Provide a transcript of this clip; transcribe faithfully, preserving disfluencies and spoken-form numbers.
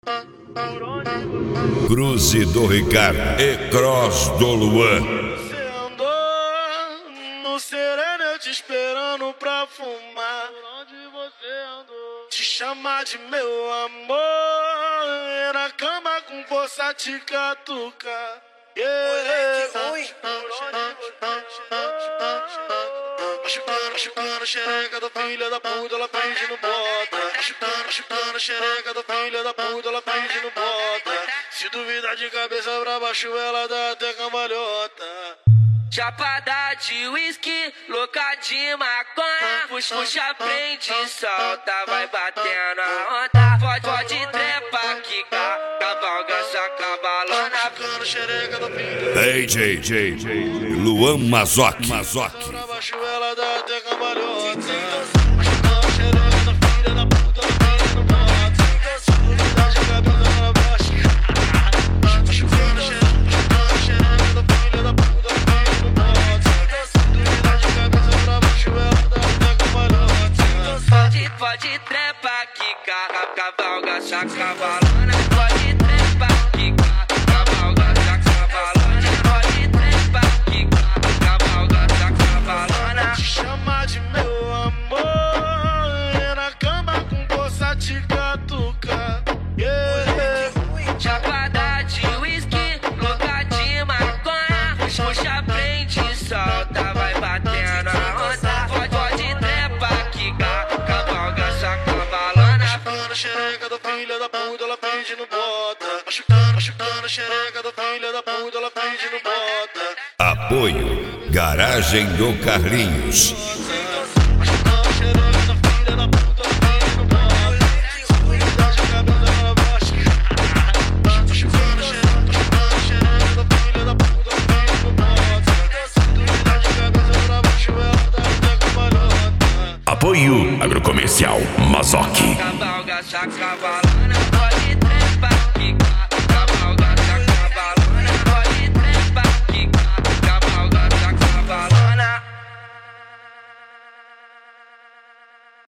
Cruze do Ricardo e Cross do Luan. Você andou no sereno, eu te esperando pra fumar. Onde você andou? Te chamar de meu amor, na cama com força te catucar. Yeah. Machucando, machucando, xereca da filha da puta, ela pedindo bota. Machucando, machucando, xereca da filha da puta, ela pedindo bota. Se duvidar de cabeça pra baixo, ela dá até cambalhota. Chapada de whisky, louca de maconha. Puxa, puxa, prende, solta, vai batendo a onda. Pode, pode trepa, quica, cavalga essa cavalona. Machucando, xereca da filha. D J, J, J, Luan Mazoc. Mazoc. Pra baixo, ela dá até cambalhota. Machucando, xereca da filha da puta, ela pedindo bota. Se duvidar de cabeça pra baixo. Machucando, xereca da filha da puta, ela pedindo bota. Se duvidar de cabeça pra baixo, ela dá até cambalhota. Pode, pode trepa, quica, cavalga essa cavalona. Pode trepa, quica, cavalga essa cavalona. Pode trepa, quica, cavalga essa cavalona. Te chamar de meu amor, na cama com força te catucar. Yeah. Chapada de whisky, louca de maconha. Puxa, prende, solta, vai batendo a onda. Pode, pode trepa, quica, cavalga essa cavalona. Machucando, xereca da filha da puta, ela pedindo bota. Machucando, machucando, xereca da filha da puta, ela pedindo bota. Apoio Garagem do Carlinhos. Machucando, xereca da filha da puta, ela pedindo bota. Se duvidar de cabeça pra baixo. Machucando, xereca da filha da puta, ela pedindo bota. Se duvidar de cabeça pra baixo, ela dá até cambalhota. Apoio Agrocomercial Mazoc. Cavalga essa cavalona.